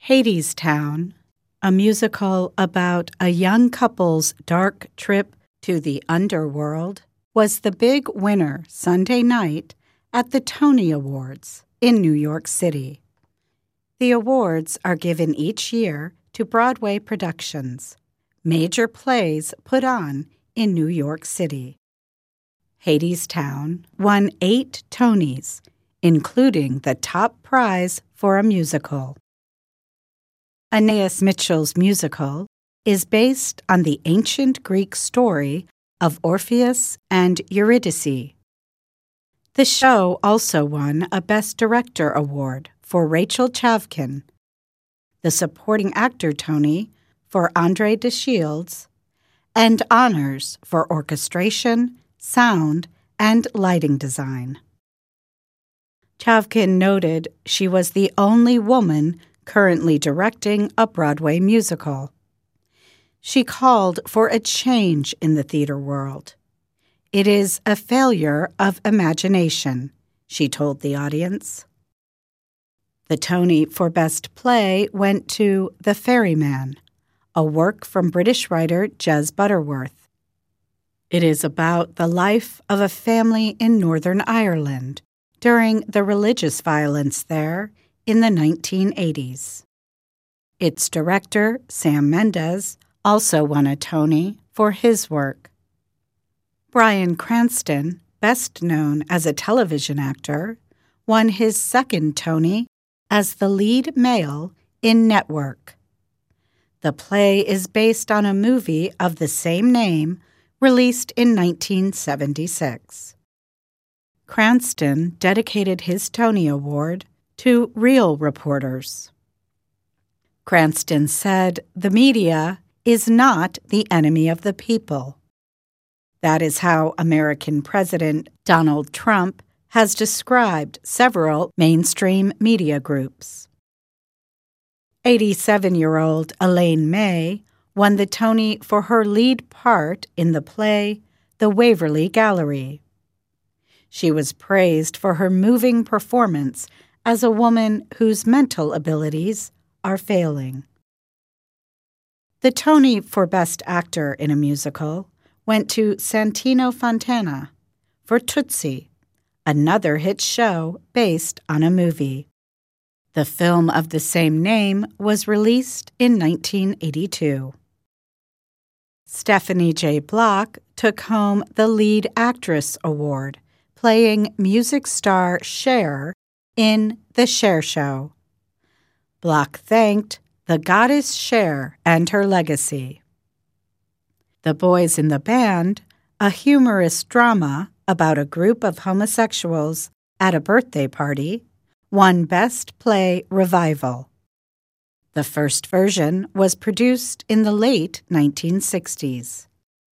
Hadestown, a musical about a young couple's dark trip to the underworld, was the big winner Sunday night at the Tony Awards in New York City. The awards are given each year to Broadway productions, major plays put on in New York City. Hadestown won 8 Tonys, including the top prize for a musical. Anaïs Mitchell's musical is based on the ancient Greek story of Orpheus and Eurydice. The show also won a Best Director award for Rachel Chavkin, the Supporting Actor Tony for Andre de Shields, and honors for orchestration, sound, and lighting design. Chavkin noted she was the only woman currently directing a Broadway musical. She called for a change in the theater world. "It is a failure of imagination," she told the audience. The Tony for Best Play went to The Ferryman, a work from British writer Jez Butterworth. It is about the life of a family in Northern Ireland during the religious violence there in the 1980s. Its director, Sam Mendes, also won a Tony for his work. Bryan Cranston, best known as a television actor, won his second Tony as the lead male in Network. The play is based on a movie of the same name released in 1976. Cranston dedicated his Tony Award to real reporters. Cranston said, "The media is not the enemy of the people." That is how American President Donald Trump has described several mainstream media groups. 87-year-old Elaine May won the Tony for her lead part in the play The Waverly Gallery. She was praised for her moving performance as a woman whose mental abilities are failing. The Tony for Best Actor in a Musical went to Santino Fontana for Tootsie, another hit show based on a movie. The film of the same name was released in 1982. Stephanie J. Block took home the Lead Actress Award, playing music star Cher in The Cher Show. Block thanked the goddess Cher and her legacy. The Boys in the Band, a humorous drama about a group of homosexuals at a birthday party, won Best Play Revival. The first version was produced in the late 1960s.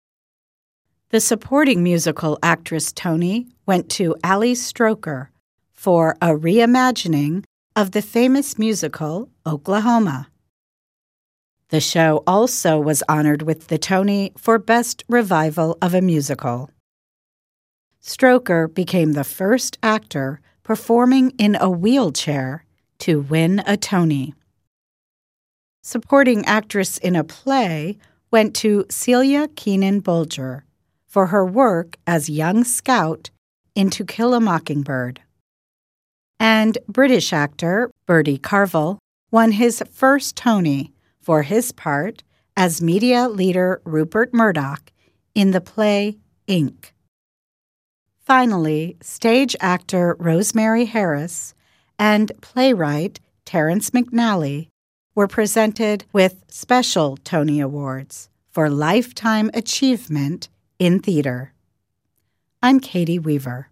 The Supporting Musical Actress Tony went to Ali Stroker for a reimagining of the famous musical Oklahoma. The show also was honored with the Tony for Best Revival of a Musical. Stroker became the first actor performing in a wheelchair to win a Tony. Supporting Actress in a Play went to Celia Keenan Bolger for her work as young scout in To Kill a Mockingbird. And British actor Bertie Carvel won his first Tony for his part as media leader Rupert Murdoch in the play Ink. Finally, stage actor Rosemary Harris and playwright Terrence McNally were presented with special Tony Awards for Lifetime Achievement in Theater. I'm Katie Weaver.